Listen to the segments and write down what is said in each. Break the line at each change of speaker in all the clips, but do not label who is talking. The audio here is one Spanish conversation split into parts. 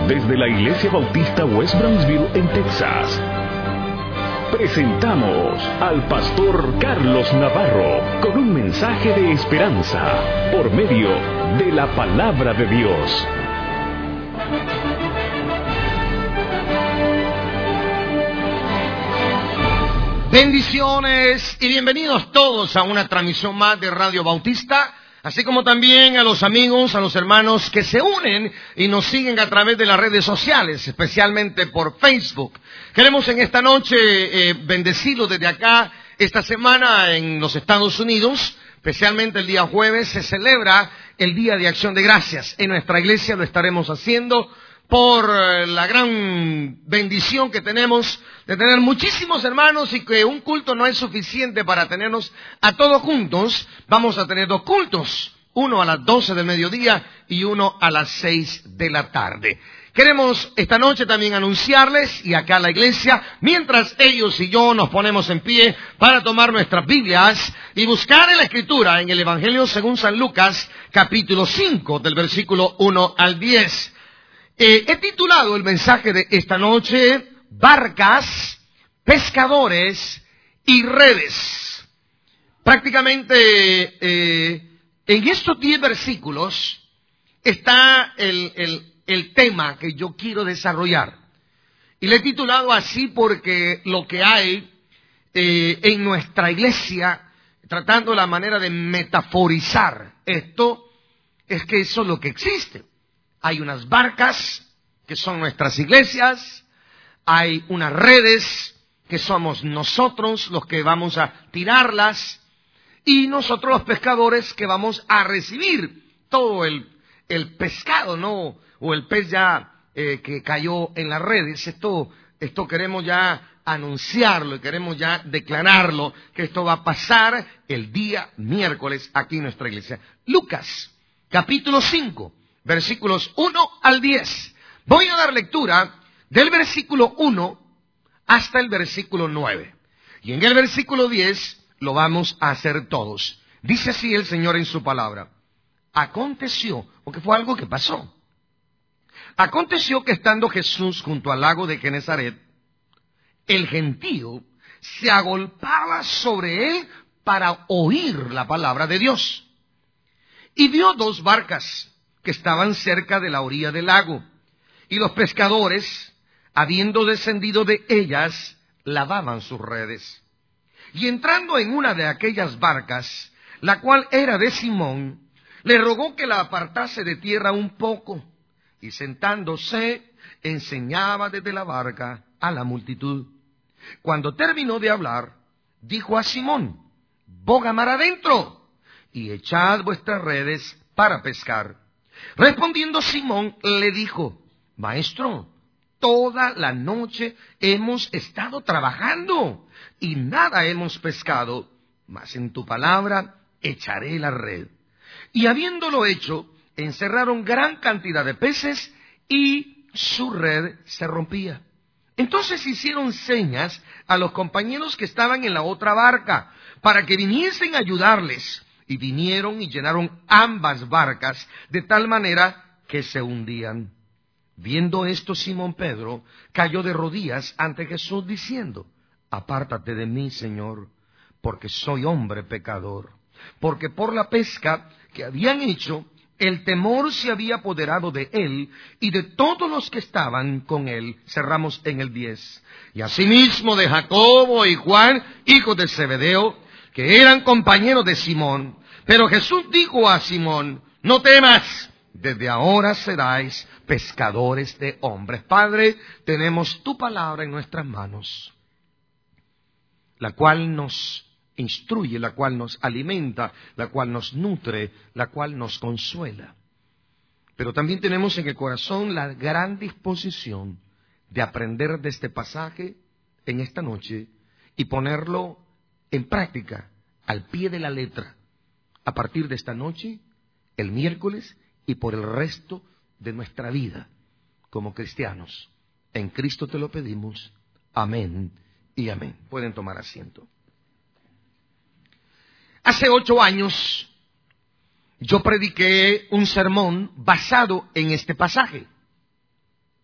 desde la Iglesia Bautista West Brownsville en Texas, presentamos al pastor Carlos Navarro con un mensaje de esperanza por medio de la palabra de Dios.
Bendiciones y bienvenidos todos a una transmisión más de Radio Bautista, así como también a los amigos, a los hermanos que se unen y nos siguen a través de las redes sociales, especialmente por Facebook. Queremos en esta noche bendecirlos desde acá. Esta semana en los Estados Unidos, especialmente el día jueves, se celebra el Día de Acción de Gracias. En nuestra iglesia lo estaremos haciendo por la gran bendición que tenemos de tener muchísimos hermanos, y que un culto no es suficiente para tenernos a todos juntos. Vamos a tener 2 cultos, uno a las 12 del mediodía y uno a las 6 de la tarde. Queremos esta noche también anunciarles, y acá a la iglesia, mientras ellos y yo nos ponemos en pie para tomar nuestras Biblias y buscar en la Escritura, en el Evangelio según San Lucas, capítulo 5, del versículo 1 al 10. He titulado el mensaje de esta noche: Barcas, pescadores y redes. Prácticamente en estos 10 versículos está el tema que yo quiero desarrollar. Y le he titulado así porque lo que hay en nuestra iglesia, tratando la manera de metaforizar esto, es que eso es lo que existe. Hay unas barcas que son nuestras iglesias, hay unas redes que somos nosotros los que vamos a tirarlas, y nosotros los pescadores que vamos a recibir todo el pescado, ¿no? O el pez ya que cayó en las redes. Esto queremos ya anunciarlo y queremos ya declararlo, que esto va a pasar el día miércoles aquí en nuestra iglesia. Lucas, capítulo 5. Versículos 1 al 10. Voy a dar lectura del versículo 1 hasta el versículo 9. Y en el versículo 10 lo vamos a hacer todos. Dice así el Señor en su palabra. Aconteció, porque fue algo que pasó. Aconteció que estando Jesús junto al lago de Genezaret, el gentío se agolpaba sobre él para oír la palabra de Dios. Y vio 2 barcas que estaban cerca de la orilla del lago, y los pescadores, habiendo descendido de ellas, lavaban sus redes. Y entrando en una de aquellas barcas, la cual era de Simón, le rogó que la apartase de tierra un poco, y sentándose, enseñaba desde la barca a la multitud. Cuando terminó de hablar, dijo a Simón: boga mar adentro, y echad vuestras redes para pescar. Respondiendo Simón le dijo: Maestro, toda la noche hemos estado trabajando y nada hemos pescado, mas en tu palabra echaré la red. Y habiéndolo hecho, encerraron gran cantidad de peces y su red se rompía. Entonces hicieron señas a los compañeros que estaban en la otra barca para que viniesen a ayudarles. Y vinieron y llenaron ambas barcas de tal manera que se hundían. Viendo esto, Simón Pedro cayó de rodillas ante Jesús diciendo: apártate de mí, Señor, porque soy hombre pecador. Porque por la pesca que habían hecho, el temor se había apoderado de él y de todos los que estaban con él. Cerramos en el 10. Y asimismo de Jacobo y Juan, hijos de Zebedeo, que eran compañeros de Simón. Pero Jesús dijo a Simón: no temas, desde ahora seráis pescadores de hombres. Padre, tenemos tu palabra en nuestras manos, la cual nos instruye, la cual nos alimenta, la cual nos nutre, la cual nos consuela. Pero también tenemos en el corazón la gran disposición de aprender de este pasaje en esta noche y ponerlo en práctica, al pie de la letra, a partir de esta noche, el miércoles y por el resto de nuestra vida como cristianos. En Cristo te lo pedimos. Amén y amén. Pueden tomar asiento. Hace 8 años yo prediqué un sermón basado en este pasaje.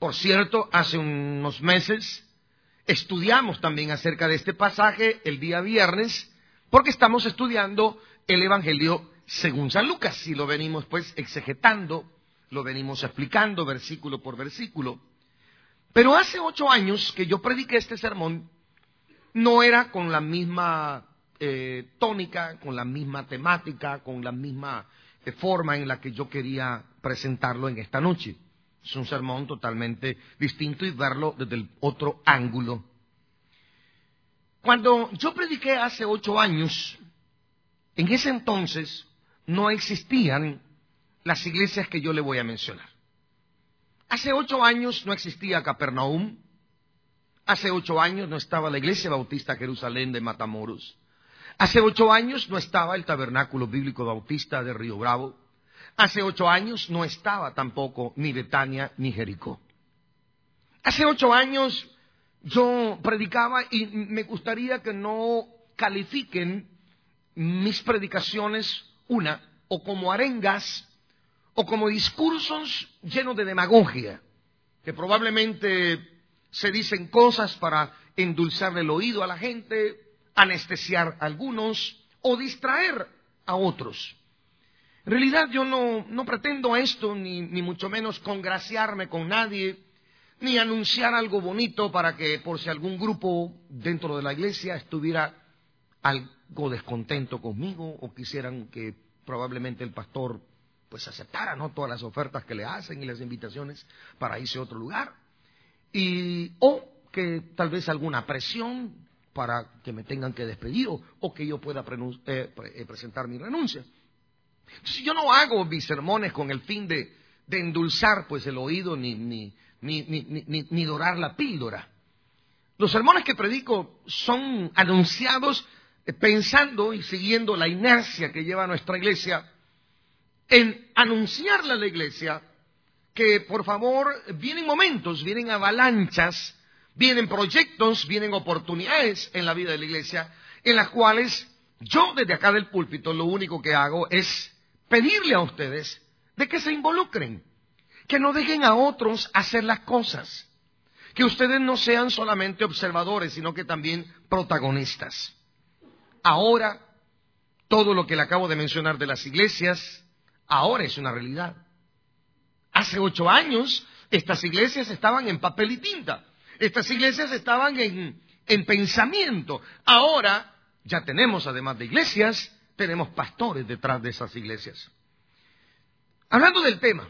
Por cierto, hace unos meses estudiamos también acerca de este pasaje el día viernes, porque estamos estudiando el Evangelio según San Lucas, y lo venimos pues exegetando, lo venimos explicando versículo por versículo. Pero hace 8 años que yo prediqué este sermón, no era con la misma tónica, con la misma temática, con la misma forma en la que yo quería presentarlo en esta noche. Es un sermón totalmente distinto y verlo desde el otro ángulo. Cuando yo prediqué hace 8 años, en ese entonces no existían las iglesias que yo le voy a mencionar. Hace 8 años no existía Capernaum. Hace 8 años no estaba la Iglesia Bautista Jerusalén de Matamoros. Hace 8 años no estaba el Tabernáculo Bíblico Bautista de Río Bravo. Hace 8 años no estaba tampoco ni Betania ni Jericó. Hace 8 años yo predicaba, y me gustaría que no califiquen mis predicaciones o como arengas o como discursos llenos de demagogia, que probablemente se dicen cosas para endulzarle el oído a la gente, anestesiar a algunos o distraer a otros. En realidad yo no pretendo esto, ni mucho menos congraciarme con nadie, ni anunciar algo bonito para que por si algún grupo dentro de la iglesia estuviera algo descontento conmigo o quisieran que probablemente el pastor pues aceptara, ¿no?, todas las ofertas que le hacen y las invitaciones para irse a otro lugar, o que tal vez alguna presión para que me tengan que despedir o que yo pueda presentar mi renuncia. Entonces, yo no hago mis sermones con el fin de endulzar pues el oído ni dorar la píldora. Los sermones que predico son anunciados pensando y siguiendo la inercia que lleva nuestra iglesia en anunciarle a la iglesia que, por favor, vienen momentos, vienen avalanchas, vienen proyectos, vienen oportunidades en la vida de la iglesia, en las cuales yo desde acá del púlpito lo único que hago es pedirle a ustedes de que se involucren, que no dejen a otros hacer las cosas, que ustedes no sean solamente observadores, sino que también protagonistas. Ahora, todo lo que le acabo de mencionar de las iglesias, ahora es una realidad. Hace 8 años, estas iglesias estaban en papel y tinta. Estas iglesias estaban en pensamiento. Ahora, ya tenemos, además de iglesias, tenemos pastores detrás de esas iglesias. Hablando del tema,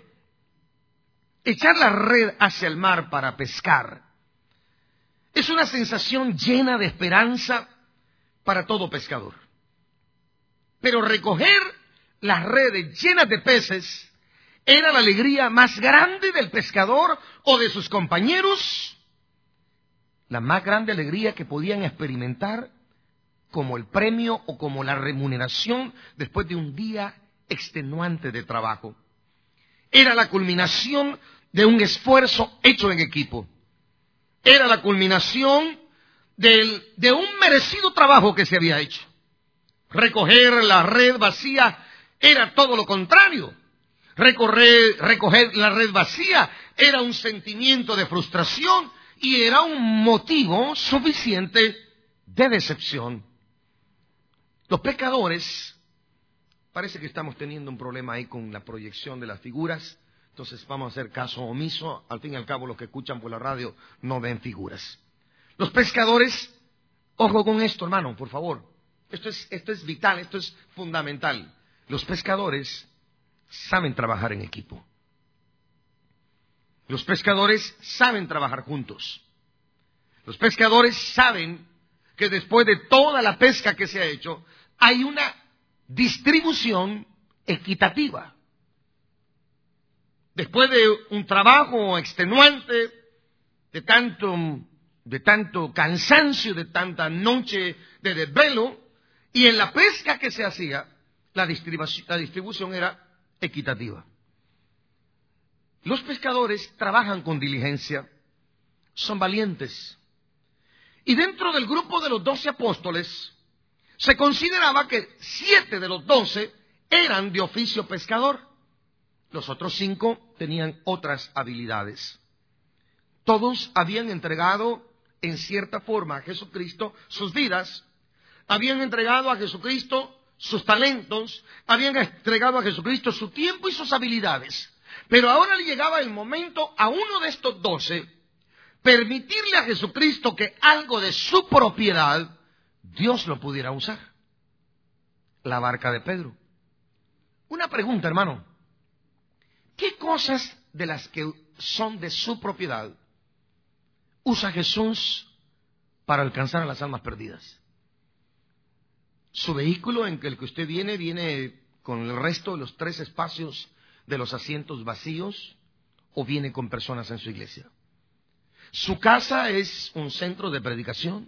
echar la red hacia el mar para pescar es una sensación llena de esperanza para todo pescador. Pero recoger las redes llenas de peces era la alegría más grande del pescador o de sus compañeros, la más grande alegría que podían experimentar como el premio o como la remuneración después de un día extenuante de trabajo. Era la culminación de un esfuerzo hecho en equipo. Era la culminación de un merecido trabajo que se había hecho. Recoger la red vacía era todo lo contrario. Recoger la red vacía era un sentimiento de frustración y era un motivo suficiente de decepción. Los pescadores, parece que estamos teniendo un problema ahí con la proyección de las figuras, entonces vamos a hacer caso omiso. Al fin y al cabo, los que escuchan por la radio no ven figuras. Los pescadores, ojo con esto, hermano, por favor. Esto es vital, esto es fundamental. Los pescadores saben trabajar en equipo. Los pescadores saben trabajar juntos. Los pescadores saben que después de toda la pesca que se ha hecho, hay una distribución equitativa. Después de un trabajo extenuante, de tanto cansancio, de tanta noche de desvelo, y en la pesca que se hacía, la distribución era equitativa. Los pescadores trabajan con diligencia, son valientes. Y dentro del grupo de los 12 apóstoles, se consideraba que 7 de los 12 eran de oficio pescador. Los otros 5 tenían otras habilidades. Todos habían entregado en cierta forma a Jesucristo sus vidas, habían entregado a Jesucristo sus talentos, habían entregado a Jesucristo su tiempo y sus habilidades. Pero ahora le llegaba el momento a uno de estos 12 permitirle a Jesucristo que algo de su propiedad Dios lo pudiera usar. La barca de Pedro. Una pregunta, hermano. ¿Qué cosas de las que son de su propiedad usa Jesús para alcanzar a las almas perdidas? Su vehículo en el que usted viene con el resto de los 3 espacios de los asientos vacíos, o viene con personas en su iglesia. Su casa es un centro de predicación.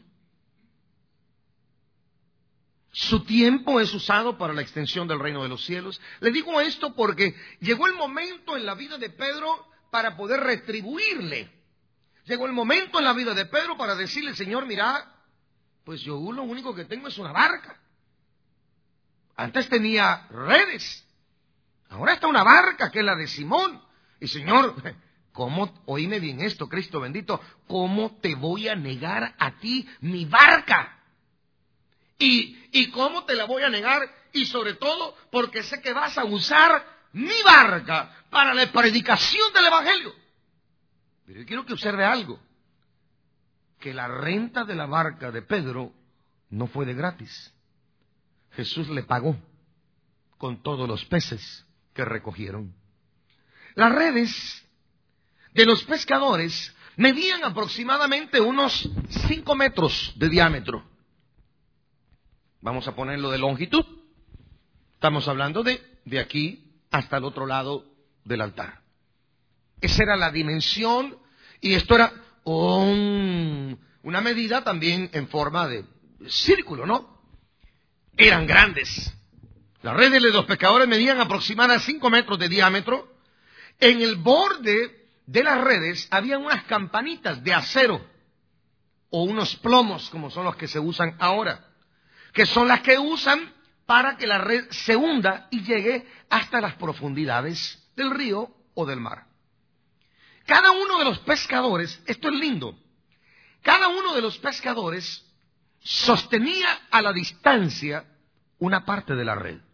Su tiempo es usado para la extensión del reino de los cielos. Le digo esto porque llegó el momento en la vida de Pedro para poder retribuirle. Llegó el momento en la vida de Pedro para decirle: Señor, mira, pues yo lo único que tengo es una barca. Antes tenía redes. Ahora está una barca que es la de Simón. Y Señor, ¿cómo? Oíme bien esto, Cristo bendito. ¿Cómo te voy a negar a ti mi barca? ¿Y cómo te la voy a negar? Y sobre todo porque sé que vas a usar mi barca para la predicación del Evangelio. Pero yo quiero que observe algo. Que la renta de la barca de Pedro no fue de gratis. Jesús le pagó con todos los peces que recogieron. Las redes de los pescadores medían aproximadamente unos 5 metros de diámetro. Vamos a ponerlo de longitud. Estamos hablando de aquí hasta el otro lado del altar. Esa era la dimensión, y esto era una medida también en forma de círculo, ¿no? Eran grandes. Las redes de los pescadores medían aproximadamente 5 metros de diámetro. En el borde de las redes había unas campanitas de acero o unos plomos, como son los que se usan ahora, que son las que usan para que la red se hunda y llegue hasta las profundidades del río o del mar. Cada uno de los pescadores, esto es lindo, cada uno de los pescadores sostenía a la distancia una parte de la red.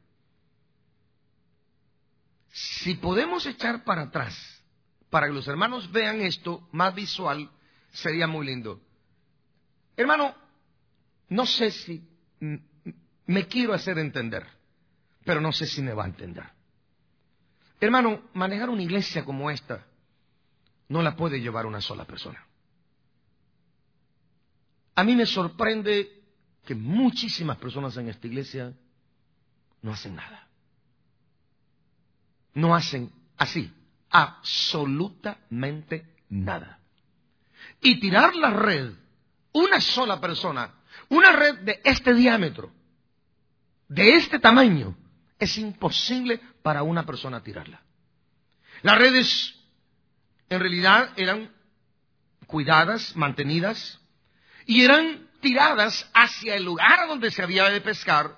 Si podemos echar para atrás, para que los hermanos vean esto más visual, sería muy lindo. Hermano, no sé si me quiero hacer entender, pero no sé si me va a entender. Hermano, manejar una iglesia como esta no la puede llevar una sola persona. A mí me sorprende que muchísimas personas en esta iglesia no hacen nada. No hacen así, absolutamente nada. Y tirar la red, una sola persona, una red de este diámetro, de este tamaño, es imposible para una persona tirarla. Las redes en realidad eran cuidadas, mantenidas, y eran tiradas hacia el lugar donde se había de pescar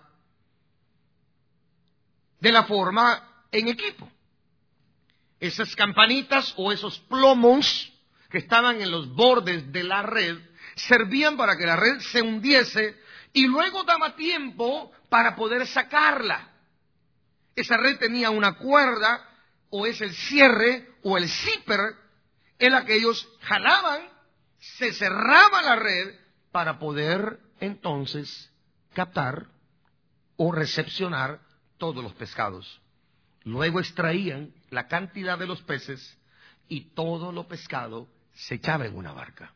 de la forma en equipo. Esas campanitas o esos plomos que estaban en los bordes de la red servían para que la red se hundiese y luego daba tiempo para poder sacarla. Esa red tenía una cuerda, o es el cierre o el zipper, en la que ellos jalaban, se cerraba la red para poder entonces captar o recepcionar todos los pescados. Luego extraían la cantidad de los peces y todo lo pescado se echaba en una barca.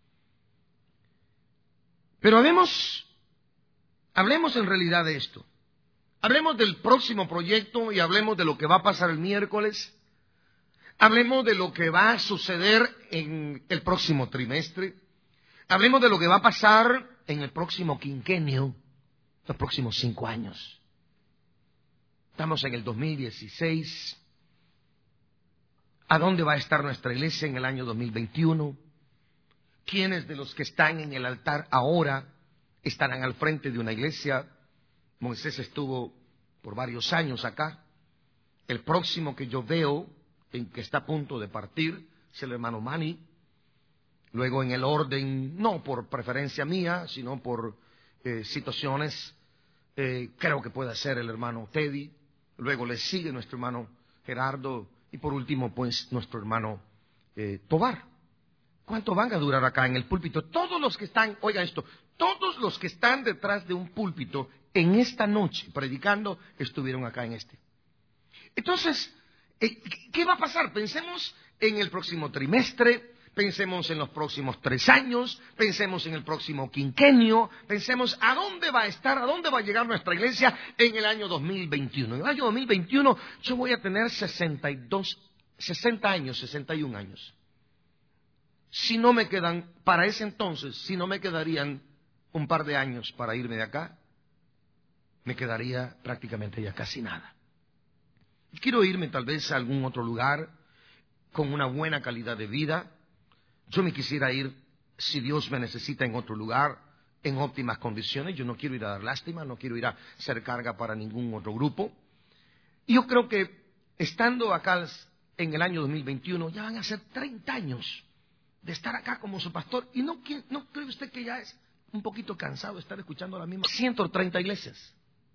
Pero hablemos en realidad de esto. Hablemos del próximo proyecto y hablemos de lo que va a pasar el miércoles. Hablemos de lo que va a suceder en el próximo trimestre. Hablemos de lo que va a pasar en el próximo quinquenio, los próximos 5 años. Estamos en el 2016. ¿A dónde va a estar nuestra iglesia en el año 2021? ¿Quiénes de los que están en el altar ahora estarán al frente de una iglesia? Moisés estuvo por varios años acá. El próximo que yo veo, en que está a punto de partir, es el hermano Manny. Luego en el orden, no por preferencia mía, sino por situaciones, creo que puede ser el hermano Teddy. Luego le sigue nuestro hermano Gerardo. Y por último, pues, nuestro hermano Tobar. ¿Cuánto van a durar acá en el púlpito? Todos los que están, oiga esto, todos los que están detrás de un púlpito en esta noche predicando estuvieron acá en este. Entonces, ¿qué va a pasar? Pensemos en el próximo trimestre, pensemos en los próximos 3 años, pensemos en el próximo quinquenio, pensemos a dónde va a estar, a dónde va a llegar nuestra iglesia en el año 2021. En el año 2021 yo voy a tener 60 años, 61 años. Si no me quedan, para ese entonces, si no me quedarían un par de años para irme de acá, me quedaría prácticamente ya casi nada. Quiero irme tal vez a algún otro lugar con una buena calidad de vida. Yo me quisiera ir, si Dios me necesita, en otro lugar, en óptimas condiciones. Yo no quiero ir a dar lástima, no quiero ir a ser carga para ningún otro grupo. Y yo creo que estando acá en el año 2021, ya van a ser 30 años de estar acá como su pastor. ¿Y no cree usted que ya es un poquito cansado de estar escuchando la misma 130 iglesias?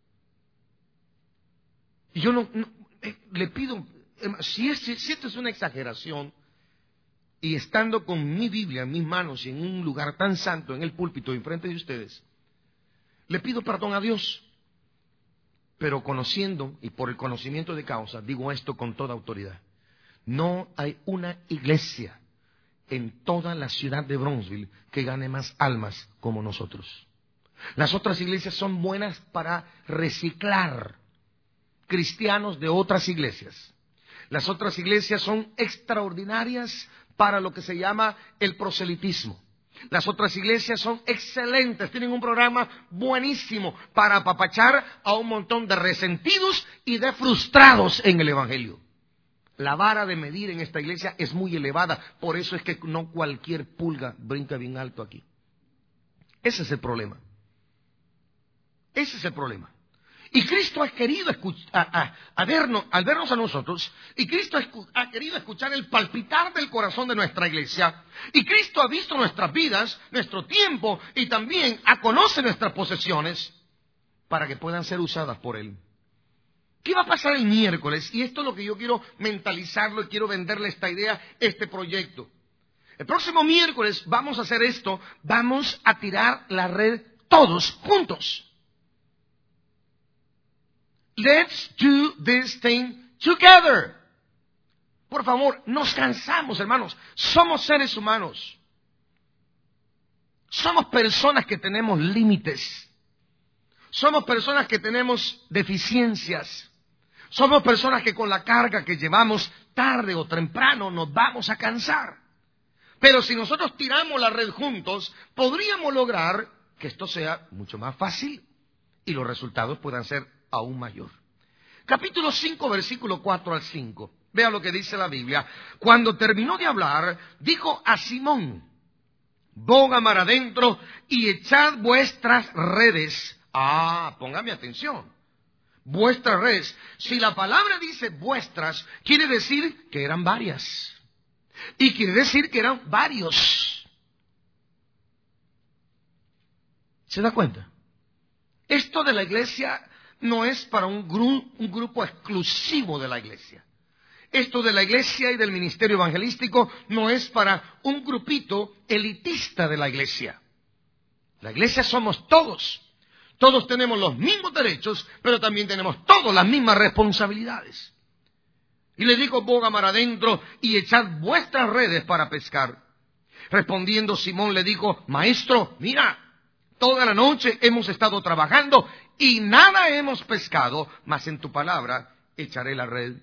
Y yo le pido, si esto es una exageración, y estando con mi Biblia en mis manos y en un lugar tan santo, en el púlpito, enfrente de ustedes, le pido perdón a Dios. Pero conociendo, y por el conocimiento de causa, digo esto con toda autoridad. No hay una iglesia en toda la ciudad de Bronzeville que gane más almas como nosotros. Las otras iglesias son buenas para reciclar cristianos de otras iglesias. Las otras iglesias son extraordinarias para lo que se llama el proselitismo. Las otras iglesias son excelentes, tienen un programa buenísimo para apapachar a un montón de resentidos y de frustrados en el evangelio. La vara de medir en esta iglesia es muy elevada, por eso es que no cualquier pulga brinca bien alto aquí. Ese es el problema. Ese es el problema. Y Cristo ha querido al vernos a nosotros, y Cristo ha querido escuchar el palpitar del corazón de nuestra iglesia, y Cristo ha visto nuestras vidas, nuestro tiempo, y también conoce nuestras posesiones, para que puedan ser usadas por Él. ¿Qué va a pasar el miércoles? Y esto es lo que yo quiero mentalizarlo y quiero venderle esta idea, este proyecto. El próximo miércoles vamos a hacer esto, vamos a tirar la red todos juntos. Let's do this thing together. Por favor, nos cansamos, hermanos. Somos seres humanos. Somos personas que tenemos límites. Somos personas que tenemos deficiencias. Somos personas que con la carga que llevamos, tarde o temprano nos vamos a cansar. Pero si nosotros tiramos la red juntos, podríamos lograr que esto sea mucho más fácil y los resultados puedan ser aún mayor. Capítulo 5, versículo 4 al 5. Vea lo que dice la Biblia. Cuando terminó de hablar, dijo a Simón: boga mar adentro y echad vuestras redes. Póngame atención. Vuestras redes. Si la palabra dice vuestras, quiere decir que eran varias. Y quiere decir que eran varios. ¿Se da cuenta? Esto de la iglesia no es para un grupo exclusivo de la iglesia. Esto de la iglesia y del ministerio evangelístico no es para un grupito elitista de la iglesia. La iglesia somos todos. Todos tenemos los mismos derechos, pero también tenemos todas las mismas responsabilidades. Y le dijo: boga mar adentro y echad vuestras redes para pescar. Respondiendo Simón le dijo: maestro, mira, toda la noche hemos estado trabajando y nada hemos pescado, mas en tu palabra echaré la red.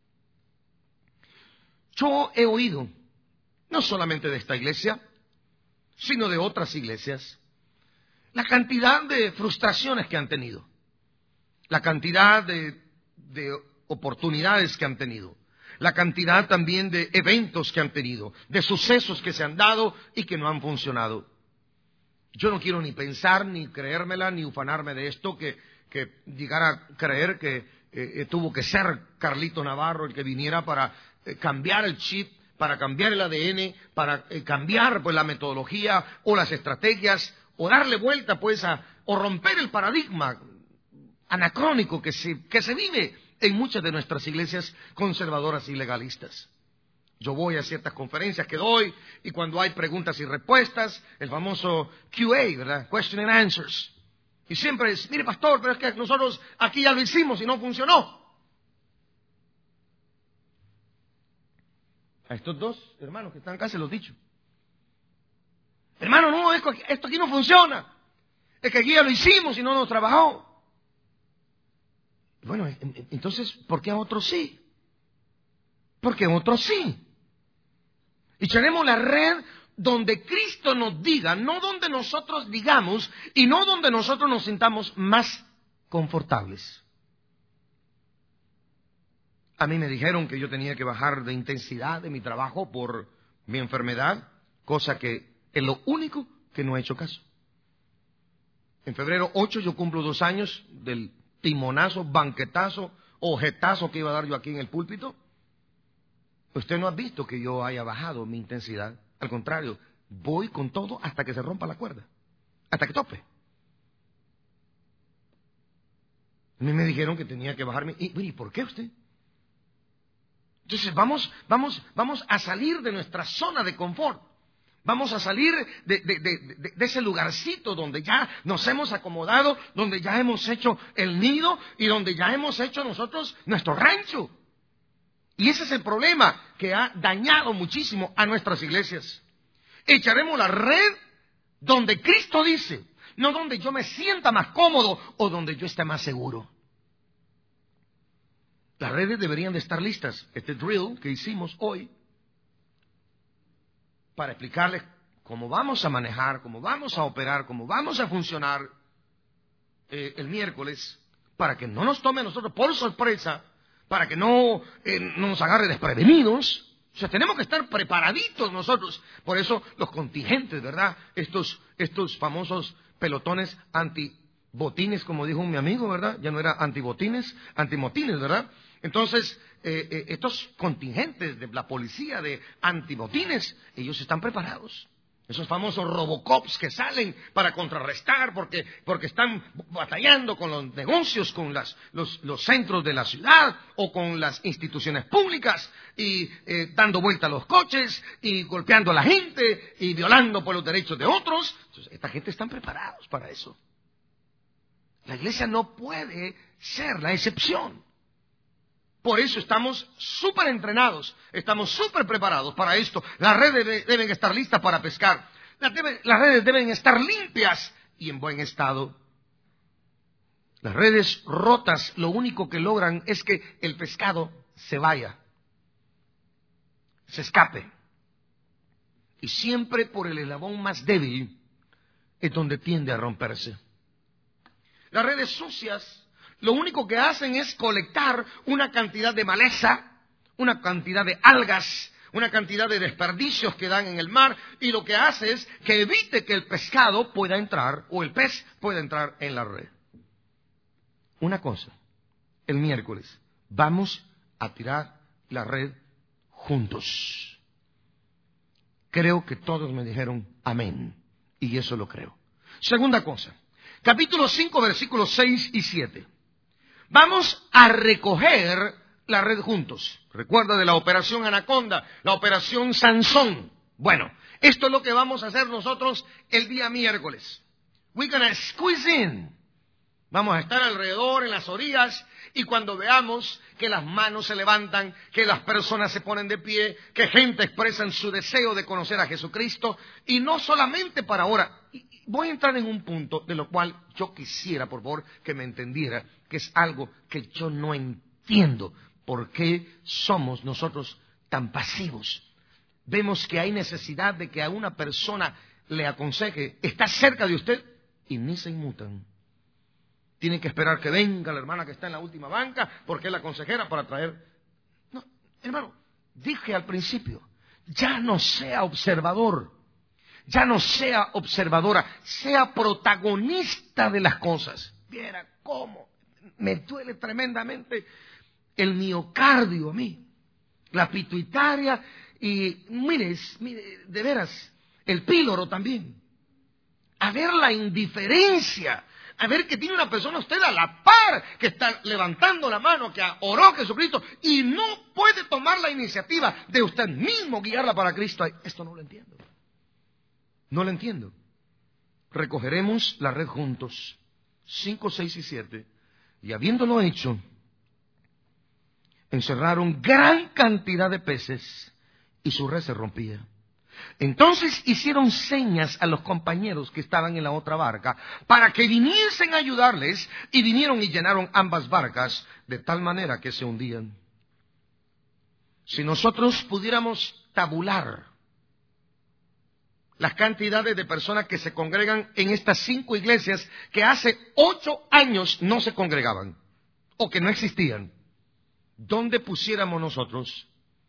Yo he oído, no solamente de esta iglesia, sino de otras iglesias, la cantidad de frustraciones que han tenido, la cantidad de oportunidades que han tenido, la cantidad también de eventos que han tenido, de sucesos que se han dado y que no han funcionado. Yo no quiero ni pensar, ni creérmela, ni ufanarme de esto, que llegar a creer que tuvo que ser Carlito Navarro el que viniera para cambiar el chip, para cambiar el ADN, para cambiar pues la metodología o las estrategias, o darle vuelta pues o romper el paradigma anacrónico que se vive en muchas de nuestras iglesias conservadoras y legalistas. Yo voy a ciertas conferencias que doy, y cuando hay preguntas y respuestas, el famoso QA, ¿verdad? Question and Answers. Y siempre es, mire pastor, pero es que nosotros aquí ya lo hicimos y no funcionó. A estos dos hermanos que están acá se los he dicho. Hermano, no, esto aquí no funciona. Es que aquí ya lo hicimos y no nos trabajó. Bueno, entonces, ¿por qué a otros sí? Porque a otros sí. Echaremos la red donde Cristo nos diga, no donde nosotros digamos y no donde nosotros nos sintamos más confortables. A mí me dijeron que yo tenía que bajar de intensidad de mi trabajo por mi enfermedad, cosa que es lo único que no he hecho caso. En febrero 8 yo cumplo 2 años del timonazo, banquetazo, ojetazo que iba a dar yo aquí en el púlpito. Usted no ha visto que yo haya bajado mi intensidad. Al contrario, voy con todo hasta que se rompa la cuerda, hasta que tope. A mí me dijeron que tenía que bajarme. ¿Y por qué usted? Entonces vamos a salir de nuestra zona de confort. Vamos a salir de ese lugarcito donde ya nos hemos acomodado, donde ya hemos hecho el nido y donde ya hemos hecho nosotros nuestro rancho. Y ese es el problema que ha dañado muchísimo a nuestras iglesias. Echaremos la red donde Cristo dice, no donde yo me sienta más cómodo o donde yo esté más seguro. Las redes deberían de estar listas. Este drill que hicimos hoy, para explicarles cómo vamos a manejar, cómo vamos a operar, cómo vamos a funcionar el miércoles, para que no nos tome a nosotros por sorpresa, para que no nos agarre desprevenidos. O sea, tenemos que estar preparaditos nosotros. Por eso los contingentes, ¿verdad? Estos famosos pelotones antibotines, como dijo mi amigo, ¿verdad? Ya no era antibotines, antimotines, ¿verdad? Entonces, estos contingentes de la policía de antibotines, ellos están preparados. Esos famosos Robocops que salen para contrarrestar porque están batallando con los negocios, con los centros de la ciudad o con las instituciones públicas y dando vuelta a los coches y golpeando a la gente y violando por los derechos de otros. Entonces, esta gente están preparados para eso. La iglesia no puede ser la excepción. Por eso estamos súper entrenados, estamos súper preparados para esto. Las redes deben estar listas para pescar. Las redes deben estar limpias y en buen estado. Las redes rotas lo único que logran es que el pescado se vaya, se escape. Y siempre por el eslabón más débil es donde tiende a romperse. Las redes sucias lo único que hacen es colectar una cantidad de maleza, una cantidad de algas, una cantidad de desperdicios que dan en el mar, y lo que hace es que evite que el pescado pueda entrar, o el pez pueda entrar en la red. Una cosa, el miércoles vamos a tirar la red juntos. Creo que todos me dijeron amén, y eso lo creo. Segunda cosa, capítulo 5, versículos 6 y 7. Vamos a recoger la red juntos. Recuerda de la operación Anaconda, la operación Sansón. Bueno, esto es lo que vamos a hacer nosotros el día miércoles. We're gonna squeeze in. Vamos a estar alrededor en las orillas, y cuando veamos que las manos se levantan, que las personas se ponen de pie, que gente expresa su deseo de conocer a Jesucristo, y no solamente para ahora. Voy a entrar en un punto de lo cual yo quisiera, por favor, que me entendiera, que es algo que yo no entiendo. ¿Por qué somos nosotros tan pasivos? Vemos que hay necesidad de que a una persona le aconseje, está cerca de usted, y ni se inmutan. Tienen que esperar que venga la hermana que está en la última banca, porque es la consejera, para traer. No, hermano, dije al principio, ya no sea observador. Ya no sea observadora, sea protagonista de las cosas. Viera cómo me duele tremendamente el miocardio a mí. la pituitaria y mire, de veras, el píloro también. A ver la indiferencia, a ver que tiene una persona usted a la par, que está levantando la mano, que oró a Jesucristo y no puede tomar la iniciativa de usted mismo guiarla para Cristo. Esto no lo entiendo. No lo entiendo. Recogeremos la red juntos, 5, 6 y 7, y habiéndolo hecho, encerraron gran cantidad de peces y su red se rompía. Entonces hicieron señas a los compañeros que estaban en la otra barca para que viniesen a ayudarles, y vinieron y llenaron ambas barcas de tal manera que se hundían. Si nosotros pudiéramos tabular las cantidades de personas que se congregan en estas 5 iglesias que hace 8 años no se congregaban o que no existían, ¿dónde pusiéramos nosotros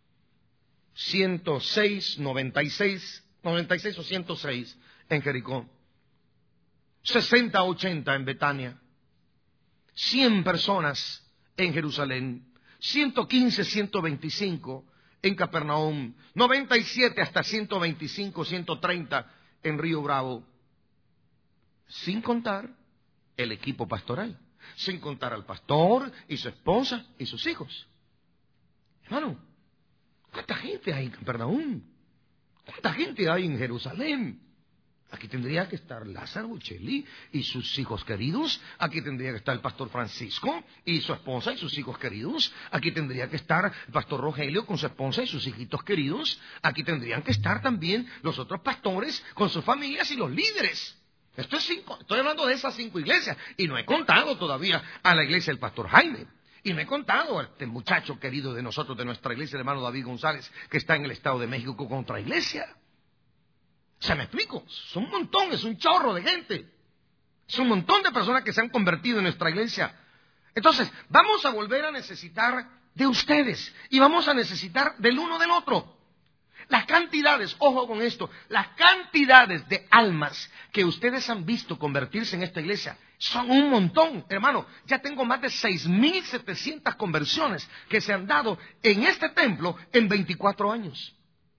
106, 96 o 106 en Jericó, 60, 80 en Betania, 100 personas en Jerusalén, 115, 125 en Capernaum, 97 hasta 125, 130 en Río Bravo, sin contar el equipo pastoral, sin contar al pastor y su esposa y sus hijos? Hermano, ¿cuánta gente hay en Capernaum? ¿Cuánta gente hay en Jerusalén? Aquí tendría que estar Lázaro, Cheli y sus hijos queridos. Aquí tendría que estar el pastor Francisco y su esposa y sus hijos queridos. Aquí tendría que estar el pastor Rogelio con su esposa y sus hijitos queridos. Aquí tendrían que estar también los otros pastores con sus familias y los líderes. Estoy hablando de esas 5 iglesias, y no he contado todavía a la iglesia del pastor Jaime. Y me he contado a este muchacho querido de nosotros, de nuestra iglesia, el hermano David González, que está en el Estado de México con otra iglesia. ¿Se me explico? Es un montón, es un chorro de gente. Es un montón de personas que se han convertido en nuestra iglesia. Entonces, vamos a volver a necesitar de ustedes. Y vamos a necesitar del uno del otro. Las cantidades, ojo con esto, las cantidades de almas que ustedes han visto convertirse en esta iglesia son un montón, hermano. Ya tengo más de 6,700 conversiones que se han dado en este templo en 24 años.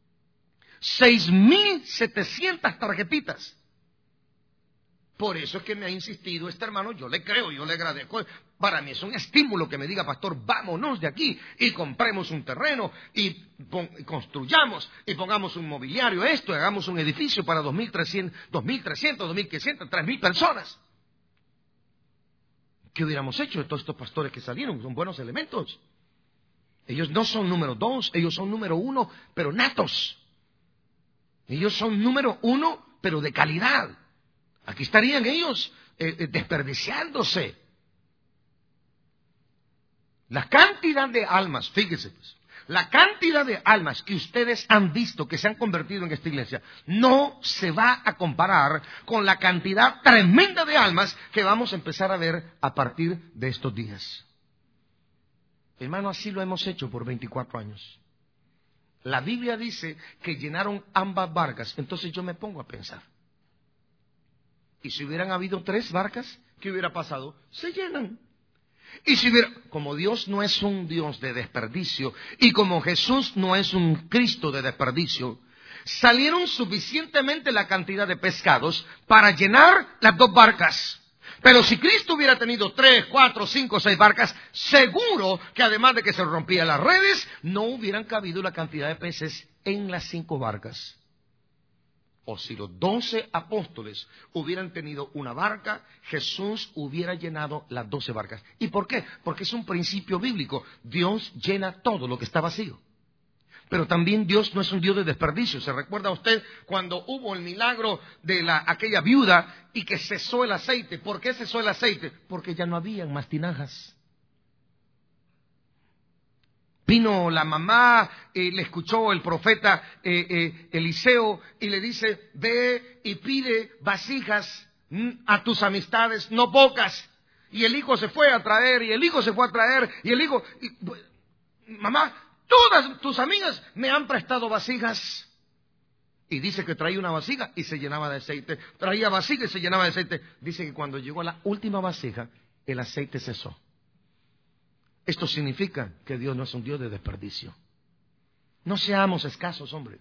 6,700 tarjetitas. Por eso es que me ha insistido este hermano, yo le creo, yo le agradezco. Para mí es un estímulo que me diga, pastor, vámonos de aquí y compremos un terreno y construyamos y pongamos un mobiliario, esto, y hagamos un edificio para 2,300, 2,500, 3,000 personas. ¿Qué hubiéramos hecho de todos estos pastores que salieron? Son buenos elementos. Ellos no son número 2, ellos son número 1, pero natos. Ellos son número 1, pero de calidad. Aquí estarían ellos desperdiciándose. La cantidad de almas, fíjese pues, la cantidad de almas que ustedes han visto que se han convertido en esta iglesia no se va a comparar con la cantidad tremenda de almas que vamos a empezar a ver a partir de estos días. Hermano, así lo hemos hecho por 24 años. La Biblia dice que llenaron ambas barcas. Entonces yo me pongo a pensar, ¿y si hubieran habido 3 barcas? ¿Qué hubiera pasado? Se llenan. Y si hubiera, como Dios no es un Dios de desperdicio, y como Jesús no es un Cristo de desperdicio, salieron suficientemente la cantidad de pescados para llenar las 2 barcas. Pero si Cristo hubiera tenido 3, 4, 5, 6 barcas, seguro que además de que se rompían las redes, no hubieran cabido la cantidad de peces en las 5 barcas. O si los 12 apóstoles hubieran tenido una barca, Jesús hubiera llenado las 12 barcas. ¿Y por qué? Porque es un principio bíblico. Dios llena todo lo que está vacío. Pero también Dios no es un Dios de desperdicio. ¿Se recuerda usted cuando hubo el milagro de aquella viuda y que cesó el aceite? ¿Por qué cesó el aceite? Porque ya no habían más tinajas. Vino la mamá, le escuchó el profeta Eliseo y le dice, ve y pide vasijas a tus amistades, no pocas. Y el hijo se fue a traer, y el hijo se fue a traer, y el hijo, mamá, todas tus amigas me han prestado vasijas. Y dice que traía una vasija y se llenaba de aceite. Traía vasija y se llenaba de aceite. Dice que cuando llegó a la última vasija, el aceite cesó. Esto significa que Dios no es un Dios de desperdicio. No seamos escasos, hombre.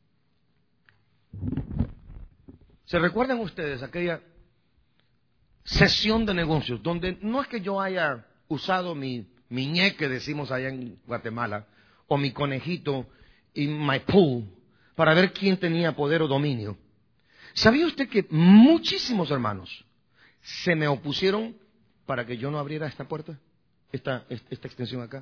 ¿Se recuerdan ustedes aquella sesión de negocios donde no es que yo haya usado mi ñeque, decimos allá en Guatemala, o mi conejito y my pool para ver quién tenía poder o dominio? ¿Sabía usted que muchísimos hermanos se me opusieron para que yo no abriera esta puerta, esta extensión acá?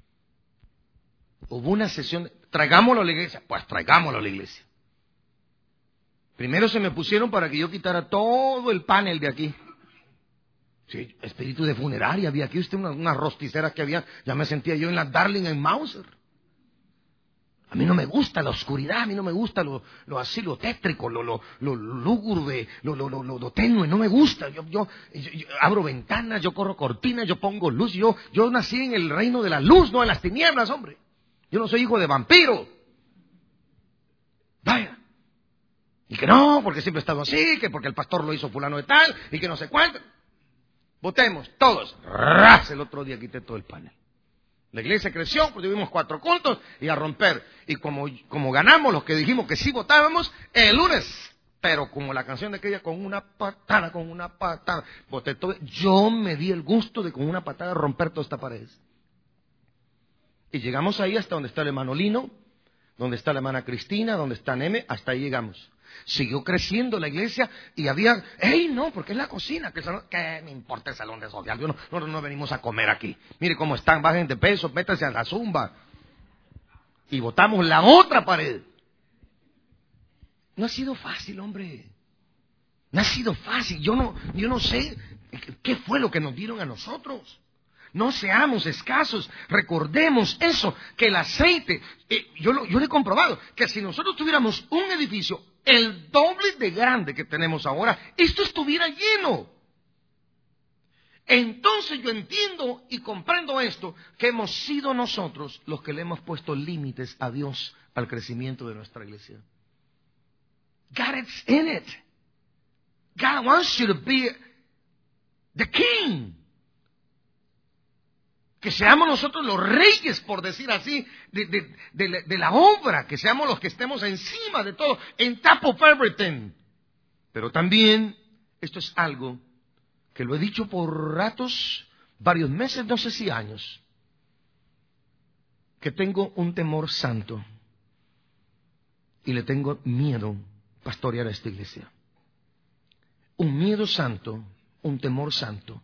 Hubo una sesión, traigámoslo a la iglesia, pues traigámoslo a la iglesia. Primero se me pusieron para que yo quitara todo el panel de aquí. Sí, espíritu de funeraria, había aquí usted unas rosticeras que había, ya me sentía yo en la Darling en Mauser. A mí no me gusta la oscuridad, a mí no me gusta lo así, lo tétrico, lo lúgubre, lo tenue, no me gusta. Yo abro ventanas, yo corro cortinas, yo pongo luz. Yo nací en el reino de la luz, no en las tinieblas, hombre. Yo no soy hijo de vampiro. Vaya. Y que no, porque siempre he estado así, que porque el pastor lo hizo fulano de tal, y que no sé cuánto. Votemos, todos. ¡Ras! El otro día quité todo el panel. La iglesia creció, pues tuvimos 4 cultos y a romper. Y como ganamos los que dijimos que sí votábamos, el lunes, pero como la canción de aquella, con una patada, boté todo. Yo me di el gusto de con una patada romper toda esta pared. Y llegamos ahí hasta donde está el hermano Lino, donde está la hermana Cristina, donde está Neme, hasta ahí llegamos. Siguió creciendo la iglesia y había, no, porque es la cocina, ¿qué me importa el salón de social? No venimos a comer aquí. Mire cómo están, bajen de peso, métanse a la zumba. Y botamos la otra pared. No ha sido fácil, hombre. No ha sido fácil. Yo no sé qué fue lo que nos dieron a nosotros. No seamos escasos, recordemos eso, que el aceite, yo lo he comprobado, que si nosotros tuviéramos un edificio el doble de grande que tenemos ahora, esto estuviera lleno. Entonces yo entiendo y comprendo esto, que hemos sido nosotros los que le hemos puesto límites a Dios al crecimiento de nuestra iglesia. God is in it. God wants you to be the king. Que seamos nosotros los reyes, por decir así, de la obra, que seamos los que estemos encima de todo, en top of everything. Pero también, esto es algo que lo he dicho por ratos, varios meses, no sé si años, que tengo un temor santo y le tengo miedo pastorear a esta iglesia. Un miedo santo, un temor santo.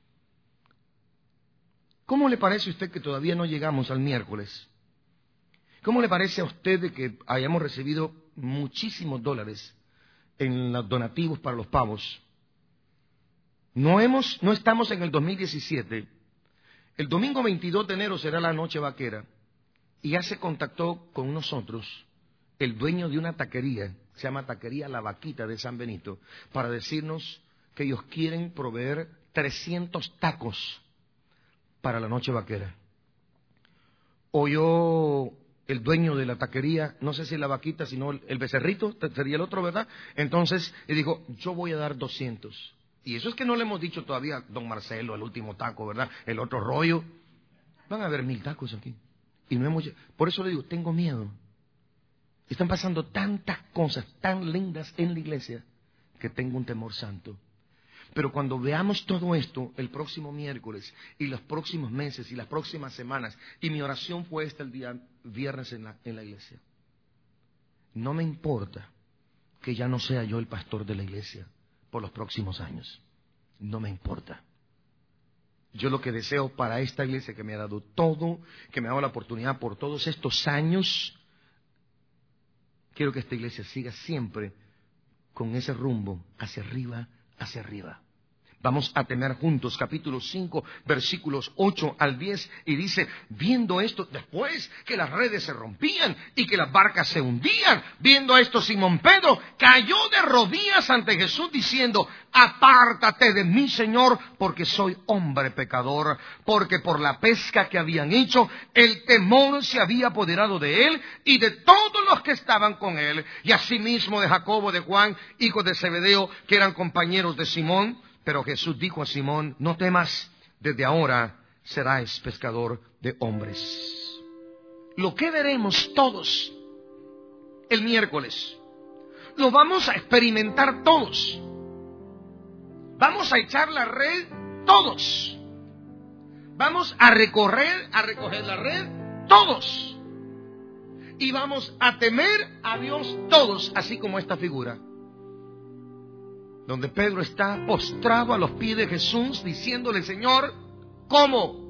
¿Cómo le parece a usted que todavía no llegamos al miércoles? ¿Cómo le parece a usted de que hayamos recibido muchísimos dólares en los donativos para los pavos? No estamos en el 2017. El domingo 22 de enero será la noche vaquera. Y ya se contactó con nosotros el dueño de una taquería, se llama Taquería La Vaquita de San Benito, para decirnos que ellos quieren proveer 300 tacos para la noche vaquera. Oyó el dueño de la taquería, no sé si La Vaquita, sino el Becerrito, sería el otro, ¿verdad? Entonces le dijo, yo voy a dar 200. Y eso es que no le hemos dicho todavía, don Marcelo, el último taco, ¿verdad? El otro rollo. Van a haber 1000 tacos aquí. Y no hemos. Por eso le digo, tengo miedo. Están pasando tantas cosas tan lindas en la iglesia que tengo un temor santo. Pero cuando veamos todo esto el próximo miércoles y los próximos meses y las próximas semanas, y mi oración fue esta el día viernes en la iglesia, no me importa que ya no sea yo el pastor de la iglesia por los próximos años. No me importa. Yo lo que deseo para esta iglesia que me ha dado todo, que me ha dado la oportunidad por todos estos años, quiero que esta iglesia siga siempre con ese rumbo hacia arriba, hacia arriba. Vamos a tener juntos capítulo 5, versículos 8 al 10, y dice, viendo esto, después que las redes se rompían y que las barcas se hundían, viendo esto Simón Pedro cayó de rodillas ante Jesús diciendo, apártate de mí, Señor, porque soy hombre pecador, porque por la pesca que habían hecho, el temor se había apoderado de él y de todos los que estaban con él, y asimismo de Jacobo, de Juan, hijos de Zebedeo, que eran compañeros de Simón. Pero Jesús dijo a Simón, no temas, desde ahora serás pescador de hombres. lo que veremos todos el miércoles, lo vamos a experimentar todos. Vamos a echar la red todos. Vamos a recoger la red todos. Y vamos a temer a Dios todos, así como esta figura, donde Pedro está postrado a los pies de Jesús, diciéndole: Señor, ¿cómo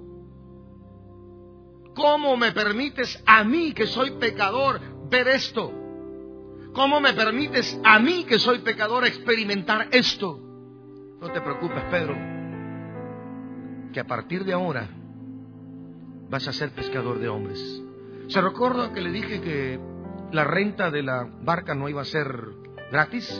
me permites a mí, que soy pecador, ver esto? ¿Cómo me permites a mí, que soy pecador, experimentar esto? No te preocupes, Pedro, que a partir de ahora vas a ser pescador de hombres. ¿Se recuerda que le dije que la renta de la barca no iba a ser gratis?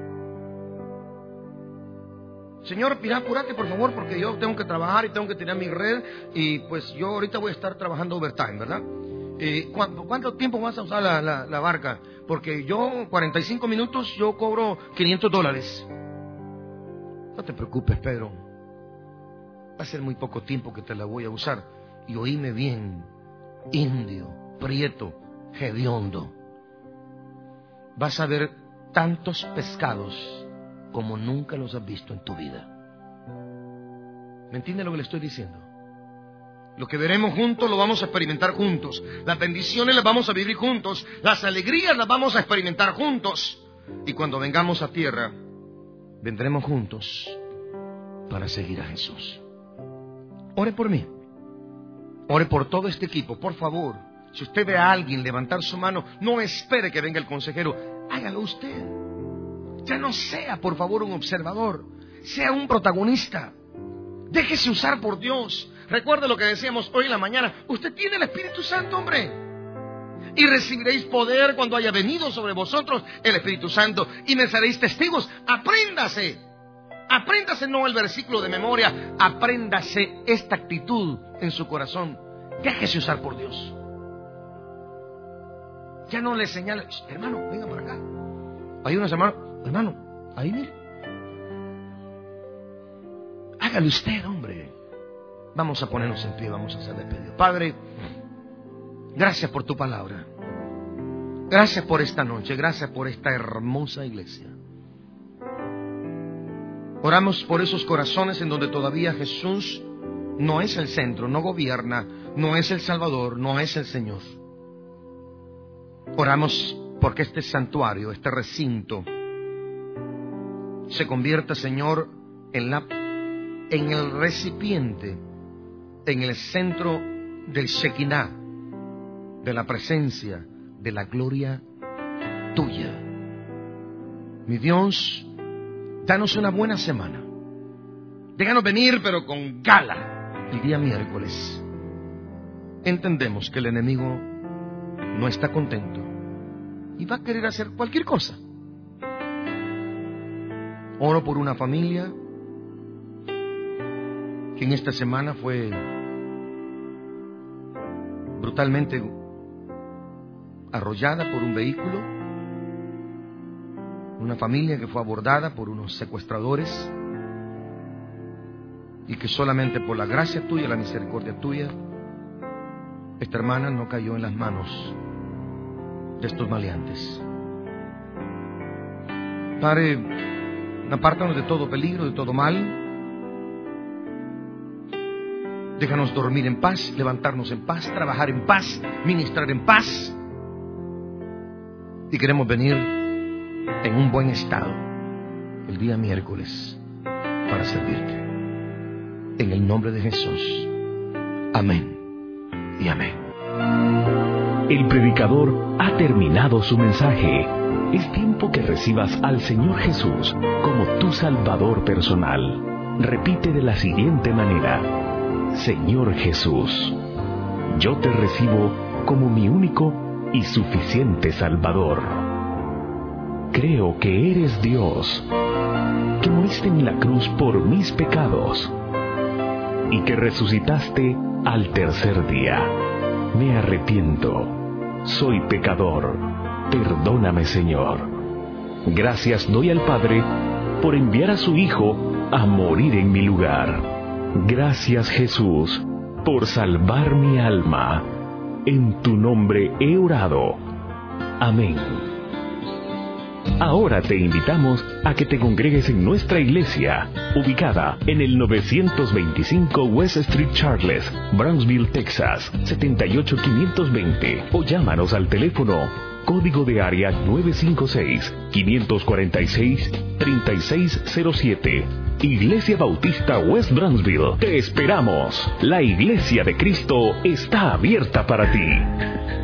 Señor, mira, apúrate por favor, porque yo tengo que trabajar y tengo que tirar mi red, y pues yo ahorita voy a estar trabajando overtime, ¿verdad? ¿Cuánto tiempo vas a usar la barca? Porque yo 45 minutos yo cobro $500. No te preocupes, Pedro, va a ser muy poco tiempo que te la voy a usar. Y oíme bien, indio, prieto, hediondo, vas a ver tantos pescados como nunca los has visto en tu vida. ¿Me entiende lo que le estoy diciendo? Lo que veremos juntos lo vamos a experimentar juntos. Las bendiciones las vamos a vivir juntos. Las alegrías las vamos a experimentar juntos. Y cuando vengamos a tierra, vendremos juntos para seguir a Jesús. Ore por mí. Ore por todo este equipo, por favor. Si usted ve a alguien levantar su mano, no espere que venga el consejero. Hágalo usted. Ya no sea, por favor, un observador. Sea un protagonista. Déjese usar por Dios. Recuerde lo que decíamos hoy en la mañana. Usted tiene el Espíritu Santo, hombre. Y recibiréis poder cuando haya venido sobre vosotros el Espíritu Santo. Y me seréis testigos. Apréndase. Apréndase no el versículo de memoria. Apréndase esta actitud en su corazón. Déjese usar por Dios. Ya no le señale: hermano, venga por acá. Hay unos hermano, ahí mire. Hágalo usted, hombre. Vamos a ponernos en pie, vamos a hacer despedido. Padre, gracias por tu palabra. Gracias por esta noche, gracias por esta hermosa iglesia. Oramos por esos corazones en donde todavía Jesús no es el centro, no gobierna, no es el Salvador, no es el Señor. Oramos porque este santuario, este recinto, se convierta, Señor, en el recipiente, en el centro del Shekinah, de la presencia, de la gloria tuya. Mi Dios, danos una buena semana. Déjanos venir, pero con gala, el día miércoles. Entendemos que el enemigo no está contento y va a querer hacer cualquier cosa. Oro por una familia que en esta semana fue brutalmente arrollada por un vehículo. Una familia que fue abordada por unos secuestradores y que solamente por la gracia tuya, la misericordia tuya, esta hermana no cayó en las manos de estos maleantes. Padre, apártanos de todo peligro, de todo mal. Déjanos dormir en paz, levantarnos en paz, trabajar en paz, ministrar en paz. Y queremos venir en un buen estado el día miércoles para servirte. En el nombre de Jesús. Amén y amén.
El predicador ha terminado su mensaje. Es tiempo que recibas al Señor Jesús como tu Salvador personal. Repite de la siguiente manera: Señor Jesús, yo te recibo como mi único y suficiente Salvador. Creo que eres Dios, que moriste en la cruz por mis pecados y que resucitaste al tercer día. Me arrepiento, soy pecador, perdóname, Señor. Gracias doy al Padre por enviar a su Hijo a morir en mi lugar. Gracias, Jesús, por salvar mi alma. En tu nombre he orado. Amén. Ahora te invitamos a que te congregues en nuestra iglesia, ubicada en el 925 West Street Charles, Brownsville, Texas, 78520, o llámanos al teléfono código de área 956-546-3607. Iglesia Bautista West Brownsville. Te esperamos. La Iglesia de Cristo está abierta para ti.